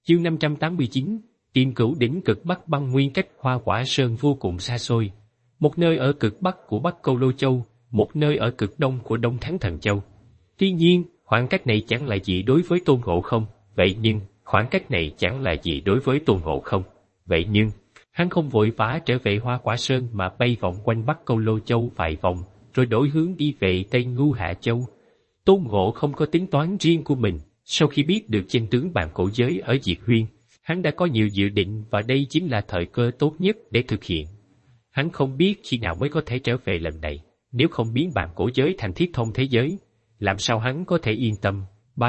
Chương 589, tìm Cửu đỉnh cực Bắc băng nguyên cách Hoa Quả Sơn vô cùng xa xôi. Một nơi ở cực Bắc của Bắc Câu Lô Châu, một nơi ở cực Đông của Đông Thắng Thần Châu. Tuy nhiên, khoảng cách này chẳng là gì đối với Tôn Ngộ Không, vậy nhưng, hắn không vội vã trở về Hoa Quả Sơn mà bay vòng quanh Bắc Câu Lô Châu vài vòng, rồi đổi hướng đi về Tây Ngu Hạ Châu. Tôn Ngộ không có tính toán riêng của mình, sau khi biết được chân tướng bàn cổ giới ở Diệt Huyên, hắn đã có nhiều dự định và đây chính là thời cơ tốt nhất để thực hiện. Hắn không biết khi nào mới có thể trở về lần này, nếu không biến bàn cổ giới thành thiết thông thế giới, làm sao hắn có thể yên tâm.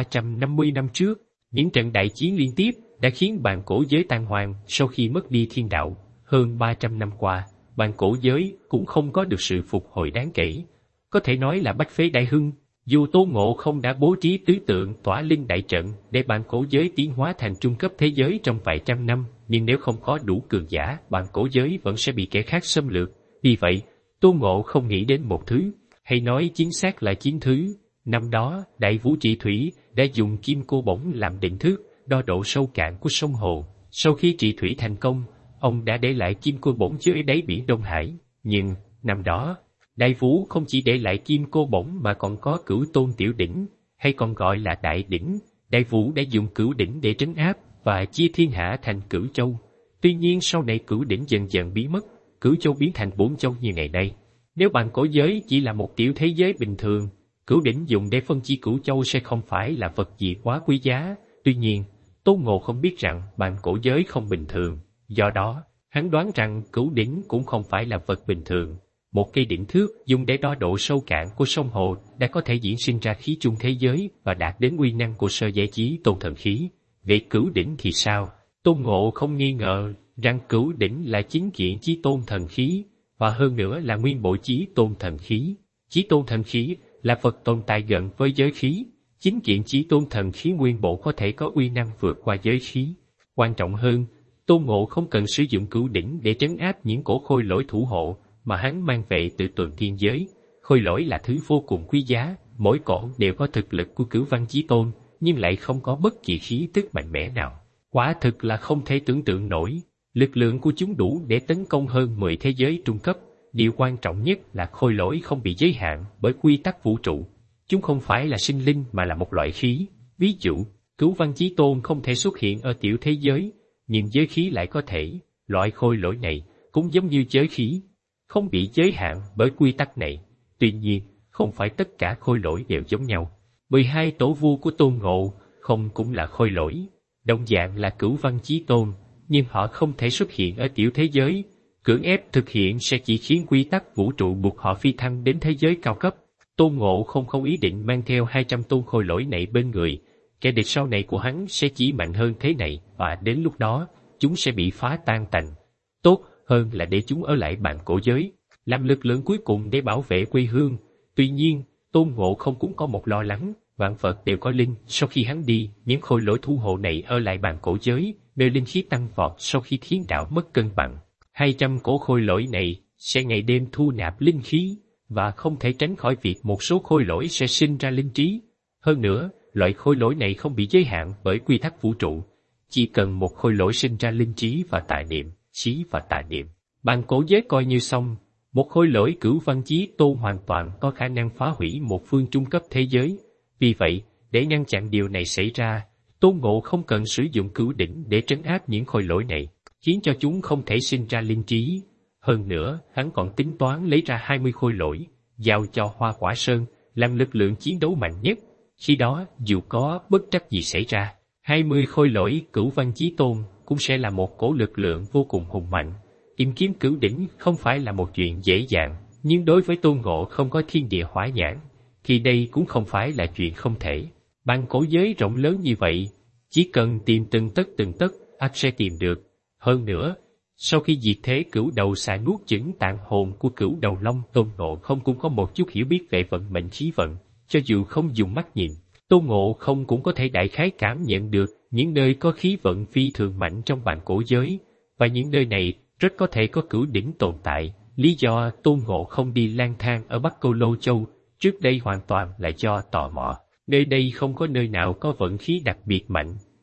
350 năm trước, những trận đại chiến liên tiếp đã khiến bàn cổ giới tan hoang sau khi mất đi thiên đạo. Hơn 300 năm qua, bàn cổ giới cũng không có được sự phục hồi đáng kể. Có thể nói là bách phế đại hưng. Dù Tôn Ngộ không đã bố trí tứ tượng tỏa linh đại trận để bàn cổ giới tiến hóa thành trung cấp thế giới trong vài trăm năm, nhưng nếu không có đủ cường giả, bàn cổ giới vẫn sẽ bị kẻ khác xâm lược. Vì vậy, Tôn Ngộ không nghĩ đến một thứ, hay nói chính xác là 9 thứ. Năm đó, Đại Vũ Trị Thủy đã dùng kim cô bổng làm định thước, đo độ sâu cạn của sông hồ. Sau khi trị thủy thành công, ông đã để lại kim cô bổng dưới đáy biển Đông Hải. Nhưng, năm đó, Đại Vũ không chỉ để lại kim cô bổng mà còn có Cửu Tôn Tiểu Đỉnh, hay còn gọi là Đại Đỉnh. Đại Vũ đã dùng Cửu Đỉnh để trấn áp và chia thiên hạ thành Cửu Châu. Tuy nhiên sau này Cửu Đỉnh dần dần biến mất, Cửu Châu biến thành 4 châu như ngày nay. Nếu bàn cổ giới chỉ là một tiểu thế giới bình thường, Cửu Đỉnh dùng để phân chia Cửu Châu sẽ không phải là vật gì quá quý giá. Tuy nhiên, Tôn Ngộ không biết rằng bàn cổ giới không bình thường, do đó, hắn đoán rằng Cửu Đỉnh cũng không phải là vật bình thường. Một cây đỉnh thước dùng để đo độ sâu cạn của sông hồ đã có thể diễn sinh ra khí chung thế giới và đạt đến uy năng của sơ giải chí tôn thần khí. Về Cửu Đỉnh thì sao? Tôn Ngộ không nghi ngờ rằng Cửu Đỉnh là chính kiện chí tôn thần khí, và hơn nữa là nguyên bộ chí tôn thần khí. Chí tôn thần khí là vật tồn tại gần với giới khí. Chính kiện chí tôn thần khí nguyên bộ có thể có uy năng vượt qua giới khí. Quan trọng hơn, Tôn Ngộ không cần sử dụng Cửu Đỉnh để trấn áp những cổ khôi lỗi thủ hộ mà hắn mang về từ tuần thiên giới. Khôi lỗi là thứ vô cùng quý giá, mỗi cổ đều có thực lực của Cửu Văn Chí Tôn, nhưng lại không có bất kỳ khí tức mạnh mẽ nào. Quả thực là không thể tưởng tượng nổi. Lực lượng của chúng đủ để tấn công hơn 10 thế giới trung cấp. Điều quan trọng nhất là khôi lỗi không bị giới hạn bởi quy tắc vũ trụ. Chúng không phải là sinh linh mà là một loại khí. Ví dụ, Cửu Văn Chí Tôn không thể xuất hiện ở tiểu thế giới, nhưng giới khí lại có thể. Loại khôi lỗi này cũng giống như giới khí, không bị giới hạn bởi quy tắc này. Tuy nhiên, không phải tất cả khôi lỗi đều giống nhau. 12 tổ vua của Tôn Ngộ không cũng là khôi lỗi, đồng dạng là Cửu Văn Chí Tôn, nhưng họ không thể xuất hiện ở tiểu thế giới. Cưỡng ép thực hiện sẽ chỉ khiến quy tắc vũ trụ buộc họ phi thăng đến thế giới cao cấp. Tôn Ngộ không ý định mang theo 200 tôn khôi lỗi này bên người. Kẻ địch sau này của hắn sẽ chỉ mạnh hơn thế này, và đến lúc đó, chúng sẽ bị phá tan tành. Tốt hơn là để chúng ở lại bàn cổ giới, làm lực lượng cuối cùng để bảo vệ quê hương. Tuy nhiên, Tôn Ngộ không cũng có một lo lắng, vạn vật đều có linh, sau khi hắn đi, những khôi lỗi thu hộ này ở lại bàn cổ giới, nơi linh khí tăng vọt sau khi thiên đạo mất cân bằng. 200 cổ khôi lỗi này sẽ ngày đêm thu nạp linh khí, và không thể tránh khỏi việc một số khôi lỗi sẽ sinh ra linh trí. Hơn nữa, loại khôi lỗi này không bị giới hạn bởi quy tắc vũ trụ. Chỉ cần một khôi lỗi sinh ra linh trí và tà niệm, bàn cổ giới coi như xong. Một khôi lỗi Cửu Văn Chí Tôn hoàn toàn có khả năng phá hủy một phương trung cấp thế giới. Vì vậy, để ngăn chặn điều này xảy ra, Tôn Ngộ không cần sử dụng Cửu Đỉnh để trấn áp những khôi lỗi này, khiến cho chúng không thể sinh ra linh trí. Hơn nữa, hắn còn tính toán lấy ra 20 khôi lỗi, giao cho Hoa Quả Sơn, làm lực lượng chiến đấu mạnh nhất. Khi đó, dù có bất trắc gì xảy ra, 20 khôi lỗi Cửu Văn Chí Tôn cũng sẽ là một cổ lực lượng vô cùng hùng mạnh. Tìm kiếm Cửu Đỉnh không phải là một chuyện dễ dàng, nhưng đối với Tôn Ngộ không có thiên địa hỏa nhãn, thì đây cũng không phải là chuyện không thể. Bàn cổ giới rộng lớn như vậy, chỉ cần tìm từng tấc, ắt sẽ tìm được. Hơn nữa, sau khi diệt thế Cửu Đầu Xà nuốt chửng tạng hồn của Cửu Đầu Long, Tôn Ngộ không cũng có một chút hiểu biết về vận mệnh khí vận. Cho dù không dùng mắt nhìn, Tôn Ngộ không cũng có thể đại khái cảm nhận được những nơi có khí vận phi thường mạnh trong bàn cổ giới, và những nơi này rất có thể có Cửu Đỉnh tồn tại. Lý do Tôn Ngộ không đi lang thang ở Bắc Câu Lô Châu trước đây hoàn toàn là do tò mò. Nơi đây không có nơi nào có vận khí đặc biệt mạnh,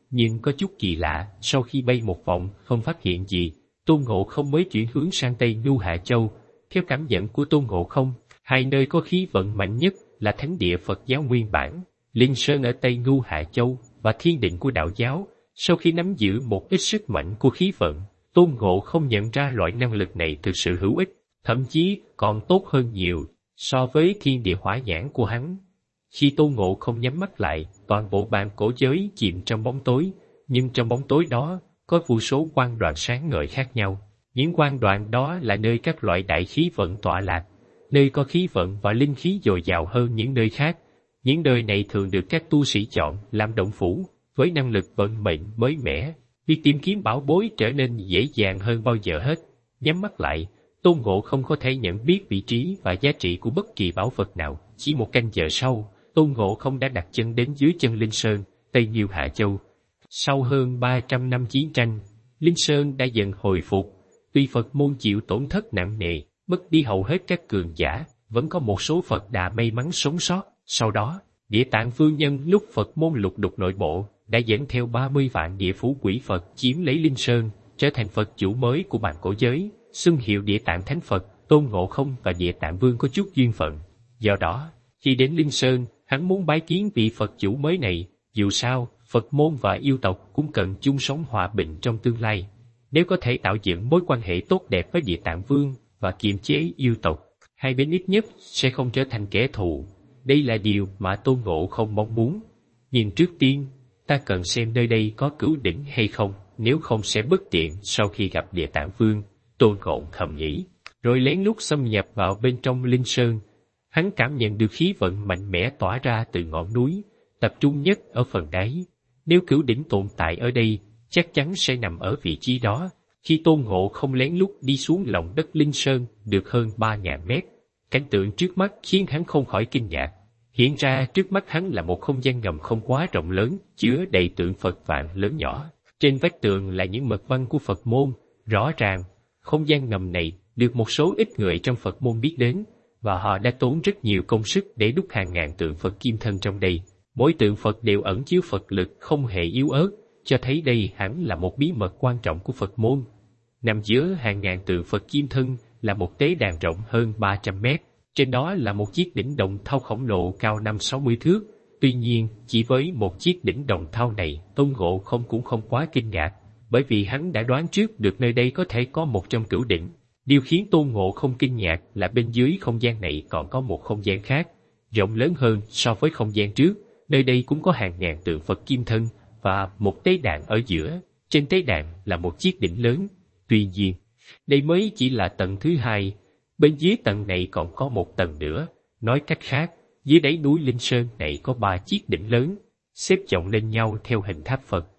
nhưng có chút kỳ lạ, sau khi bay một vòng không phát hiện gì, Tôn Ngộ Không mới chuyển hướng sang Tây Ngu Hạ Châu. Theo cảm nhận của Tôn Ngộ Không, hai nơi có khí vận mạnh nhất là thánh địa Phật giáo nguyên bản, Linh Sơn ở Tây Ngu Hạ Châu và thiên định của đạo giáo. Sau khi nắm giữ một ít sức mạnh của khí vận, Tôn Ngộ Không nhận ra loại năng lực này thực sự hữu ích, thậm chí còn tốt hơn nhiều so với thiên địa hỏa nhãn của hắn. Khi Tôn Ngộ Không nhắm mắt lại, toàn bộ bàn cổ giới chìm trong bóng tối, nhưng trong bóng tối đó có vô số quang đoàn sáng ngời khác nhau. Những quang đoàn đó là nơi các loại đại khí vận tọa lạc, nơi có khí vận và linh khí dồi dào hơn những nơi khác. Những nơi này thường được các tu sĩ chọn làm động phủ, với năng lực vận mệnh mới mẻ. Việc tìm kiếm bảo bối trở nên dễ dàng hơn bao giờ hết. Nhắm mắt lại, Tôn Ngộ Không có thể nhận biết vị trí và giá trị của bất kỳ bảo vật nào. Chỉ một canh giờ sau, Tôn Ngộ Không đã đặt chân đến dưới chân Linh Sơn, Tây Ngu Hạ Châu. Sau hơn 300 năm chiến tranh, Linh Sơn đã dần hồi phục. Tuy Phật môn chịu tổn thất nặng nề, mất đi hầu hết các cường giả, vẫn có một số Phật Đà may mắn sống sót. Sau đó, Địa Tạng Vương nhân lúc Phật môn lục đục nội bộ, đã dẫn theo 30 vạn địa phủ quỷ Phật chiếm lấy Linh Sơn, trở thành Phật chủ mới của bàn cổ giới, xưng hiệu Địa Tạng Thánh Phật. Tôn Ngộ Không và Địa Tạng Vương có chút duyên phận. Do đó, khi đến Linh Sơn, hắn muốn bái kiến vị Phật chủ mới này. Dù sao, Phật môn và yêu tộc cũng cần chung sống hòa bình trong tương lai. Nếu có thể tạo dựng mối quan hệ tốt đẹp với Địa Tạng Vương và kiềm chế yêu tộc, hai bên ít nhất sẽ không trở thành kẻ thù. Đây là điều mà Tôn Ngộ Không mong muốn. Nhưng trước tiên, ta cần xem nơi đây có cửu đỉnh hay không, nếu không sẽ bất tiện sau khi gặp Địa Tạng Vương. Tôn Ngộ Không nghĩ, rồi lén lút xâm nhập vào bên trong Linh Sơn. Hắn cảm nhận được khí vận mạnh mẽ tỏa ra từ ngọn núi, tập trung nhất ở phần đáy. Nếu cửu đỉnh tồn tại ở đây, chắc chắn sẽ nằm ở vị trí đó. Khi Tôn Ngộ Không lén lút đi xuống lòng đất Linh Sơn được hơn 3.000 mét, cảnh tượng trước mắt khiến hắn không khỏi kinh ngạc. Hiện ra trước mắt hắn là một không gian ngầm không quá rộng lớn, chứa đầy tượng Phật vạn lớn nhỏ. Trên vách tường là những mật văn của Phật môn. Rõ ràng, không gian ngầm này được một số ít người trong Phật môn biết đến, và họ đã tốn rất nhiều công sức để đúc hàng ngàn tượng Phật kim thân trong đây. Mỗi tượng Phật đều ẩn chứa Phật lực không hề yếu ớt, cho thấy đây hẳn là một bí mật quan trọng của Phật môn. Nằm giữa hàng ngàn tượng Phật kim thân là một tế đàn rộng hơn 300 mét. Trên đó là một chiếc đỉnh đồng thau khổng lồ cao 50-60 thước. Tuy nhiên, chỉ với một chiếc đỉnh đồng thau này, Tôn Ngộ Không cũng không quá kinh ngạc, bởi vì hắn đã đoán trước được nơi đây có thể có một trong cửu đỉnh. Điều khiến Tôn Ngộ Không kinh ngạc là bên dưới không gian này còn có một không gian khác, rộng lớn hơn so với không gian trước. Nơi đây cũng có hàng ngàn tượng Phật kim thân và một tế đàn ở giữa. Trên tế đàn là một chiếc đỉnh lớn. Tuy nhiên, đây mới chỉ là tầng thứ hai. Bên dưới tầng này còn có một tầng nữa. Nói cách khác, dưới đáy núi Linh Sơn này có 3 chiếc đỉnh lớn, xếp chồng lên nhau theo hình tháp Phật.